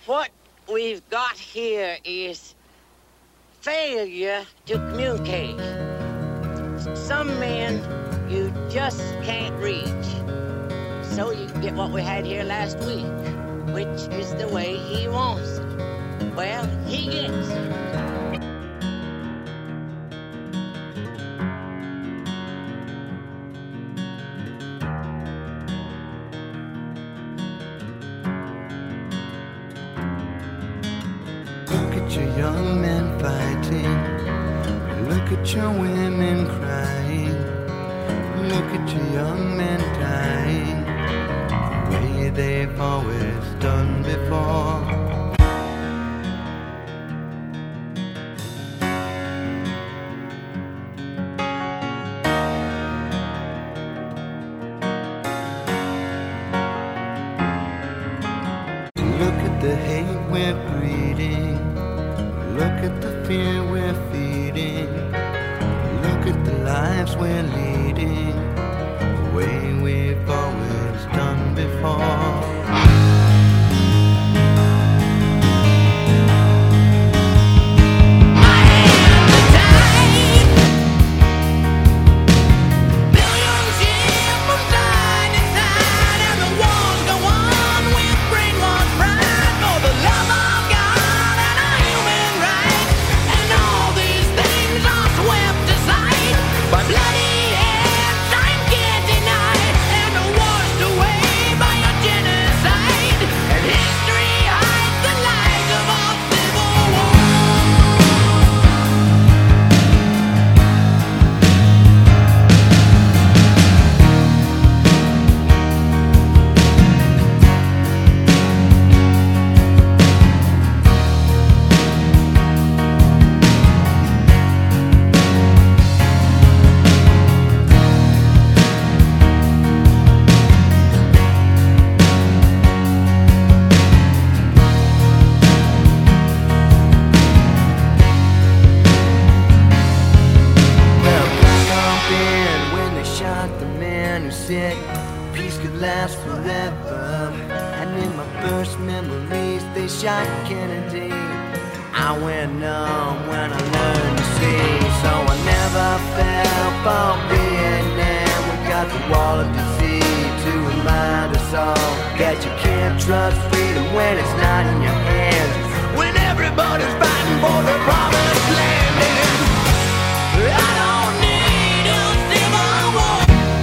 What we've got here is failure to communicate. Some men you just can't reach. So you get what we had here last week, which is the way he wants it. Well, he gets it. Look at your young men fighting. Look at your women crying. Look at your young men dying the way they've always done before. Look at the hate we're breeding. Look at the fear we're feeding. Look at the lives we're leading the way we've always done before. Peace could last forever. And in my first memories they shot Kennedy. I went numb when I learned to see. So I never fell for Vietnam. We got the wall of disease to remind us all that you can't trust freedom when it's not in your hands. When everybody's fighting for the promised land. And I don't need a civil war.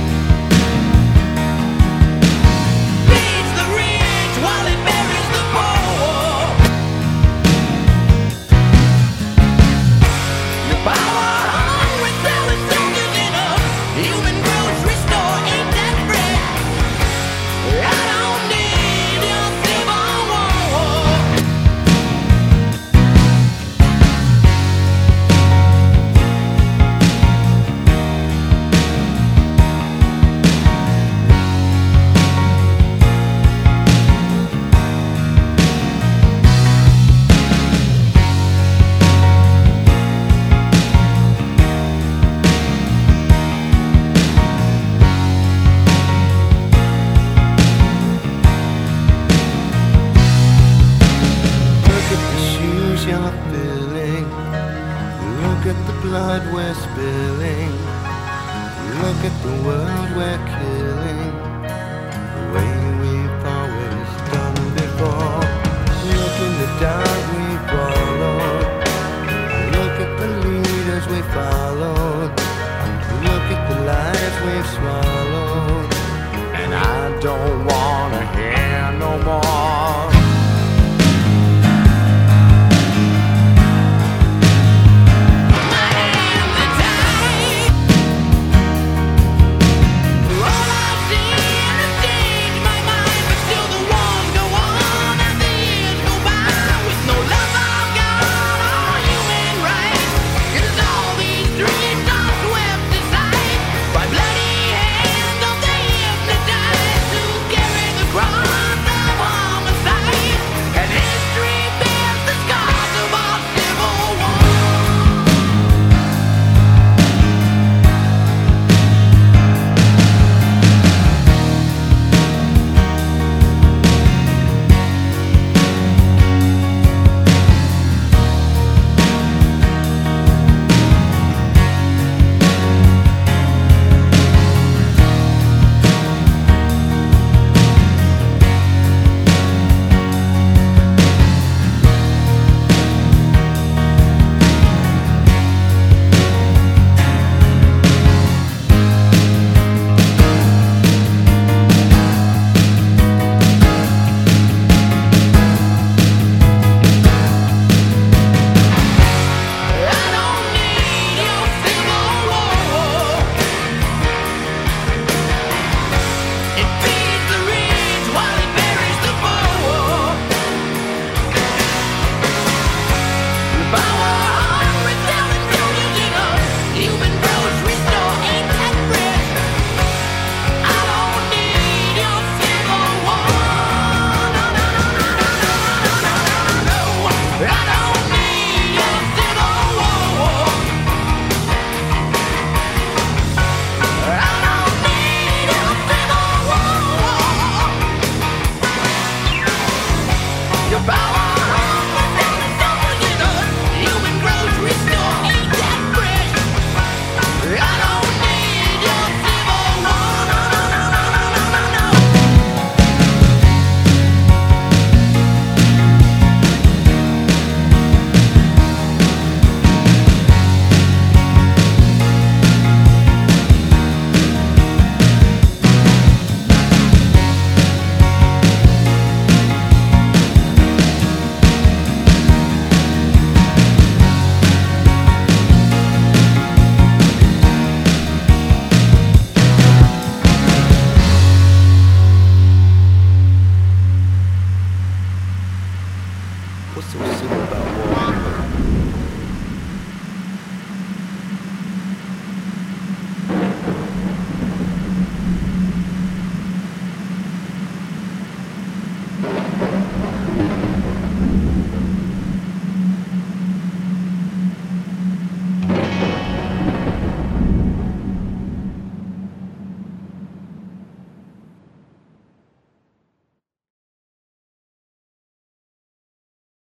You're feeling. Look at the blood we're spilling. Look at the world we're killing the way we've always done before. Look in the dark we followed. Look at the leaders we followed. Look at the lies we've swallowed. And I don't want